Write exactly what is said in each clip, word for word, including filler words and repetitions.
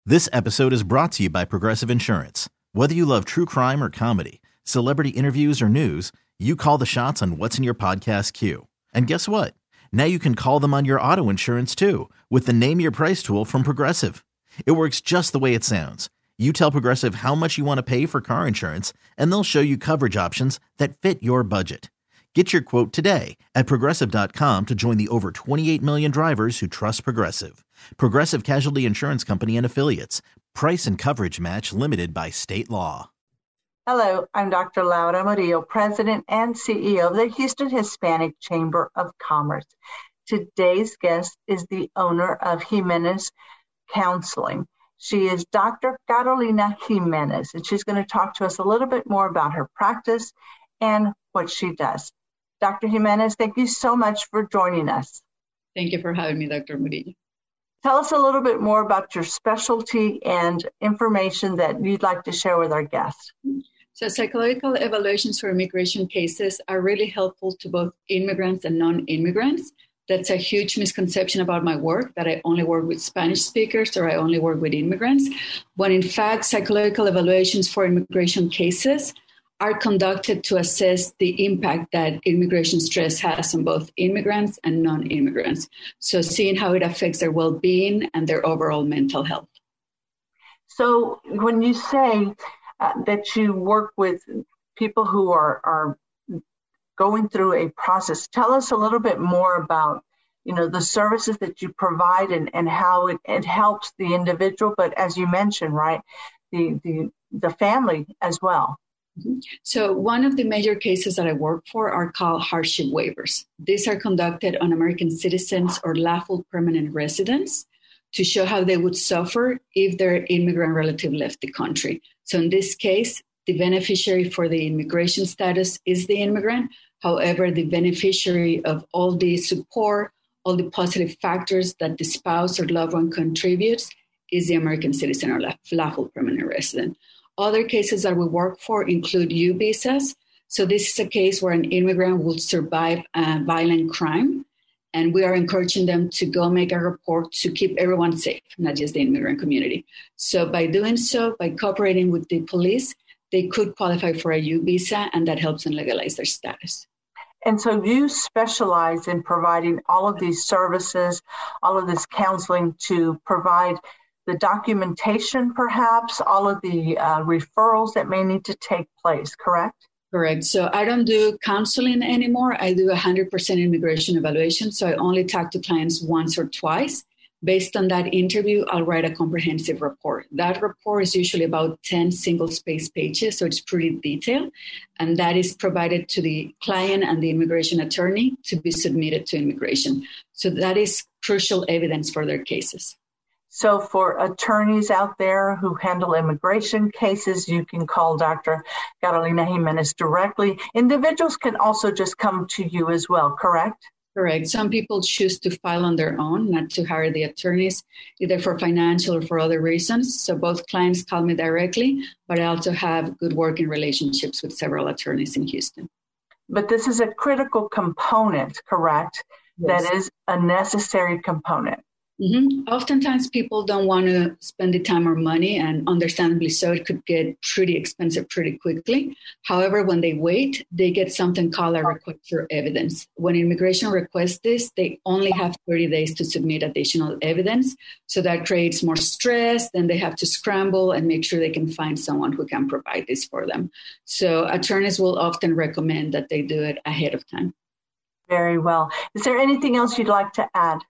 This episode is brought to you by Progressive Insurance. Whether you love true crime or comedy, celebrity interviews or news, you call the shots on what's in your podcast queue. And guess what? Now you can call them on your auto insurance too with the Name Your Price tool from Progressive. It works just the way it sounds. You tell Progressive how much you want to pay for car insurance, and they'll show you coverage options that fit your budget. Get your quote today at progressive dot com to join the over twenty-eight million drivers who trust Progressive. Progressive Casualty Insurance Company and Affiliates. Price and coverage match limited by state law. Hello, I'm Doctor Laura Murillo, President and C E O of the Houston Hispanic Chamber of Commerce. Today's guest is the owner of Jimenez Counseling. She is Doctor Carolina Jimenez, and she's going to talk to us a little bit more about her practice and what she does. Doctor Jimenez, thank you so much for joining us. Thank you for having me, Doctor Murillo. Tell us a little bit more about your specialty and information that you'd like to share with our guests. So psychological evaluations for immigration cases are really helpful to both immigrants and non-immigrants. That's a huge misconception about my work, that I only work with Spanish speakers or I only work with immigrants. When in fact, psychological evaluations for immigration cases are conducted to assess the impact that immigration stress has on both immigrants and non-immigrants. So seeing how it affects their well-being and their overall mental health. So when you say uh, that you work with people who are, are going through a process, tell us a little bit more about, you know, the services that you provide and, and how it, it helps the individual, but as you mentioned, right, the, the, the family as well. So one of the major cases that I work for are called hardship waivers. These are conducted on American citizens or lawful permanent residents to show how they would suffer if their immigrant relative left the country. So in this case, the beneficiary for the immigration status is the immigrant. However, the beneficiary of all the support, all the positive factors that the spouse or loved one contributes is the American citizen or lawful permanent resident. Other cases that we work for include U visas. So this is a case where an immigrant will survive a violent crime, and we are encouraging them to go make a report to keep everyone safe, not just the immigrant community. So by doing so, by cooperating with the police, they could qualify for a U visa, and that helps them legalize their status. And so you specialize in providing all of these services, all of this counseling to provide the documentation, perhaps, all of the uh, referrals that may need to take place, correct? Correct. So I don't do counseling anymore. I do one hundred percent immigration evaluation. So I only talk to clients once or twice. Based on that interview, I'll write a comprehensive report. That report is usually about ten single-space pages, so it's pretty detailed. And that is provided to the client and the immigration attorney to be submitted to immigration. So that is crucial evidence for their cases. So for attorneys out there who handle immigration cases, you can call Doctor Carolina Jimenez directly. Individuals can also just come to you as well, correct? Correct. Some people choose to file on their own, not to hire the attorneys, either for financial or for other reasons. So both clients call me directly, but I also have good working relationships with several attorneys in Houston. But this is a critical component, correct? Yes. That is a necessary component. Mm-hmm. Oftentimes people don't want to spend the time or money, and understandably so, it could get pretty expensive pretty quickly. However, when they wait, they get something called a request for evidence. When immigration requests this, they only have thirty days to submit additional evidence. So that creates more stress. Then they have to scramble and make sure they can find someone who can provide this for them. So attorneys will often recommend that they do it ahead of time. Very well. Is there anything else you'd like to add?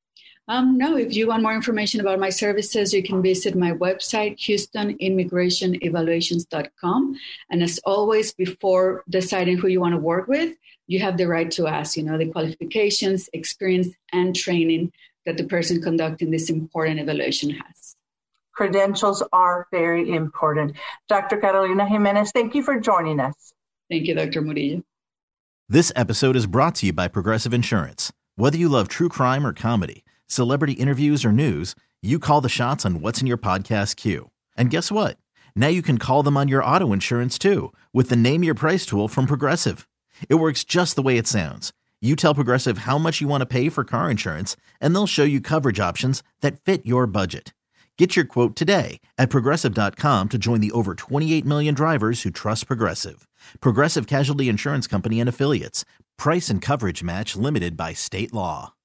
Um, no, if you want more information about my services, you can visit my website, houston immigration evaluations dot com. And as always, before deciding who you want to work with, you have the right to ask, you know, the qualifications, experience, and training that the person conducting this important evaluation has. Credentials are very important. Doctor Carolina Jimenez, thank you for joining us. Thank you, Doctor Murillo. This episode is brought to you by Progressive Insurance. Whether you love true crime or comedy, celebrity interviews or news, you call the shots on what's in your podcast queue. And guess what? Now you can call them on your auto insurance too with the Name Your Price tool from Progressive. It works just the way it sounds. You tell Progressive how much you want to pay for car insurance, and they'll show you coverage options that fit your budget. Get your quote today at Progressive dot com to join the over twenty-eight million drivers who trust Progressive. Progressive Casualty Insurance Company and Affiliates. Price and coverage match limited by state law.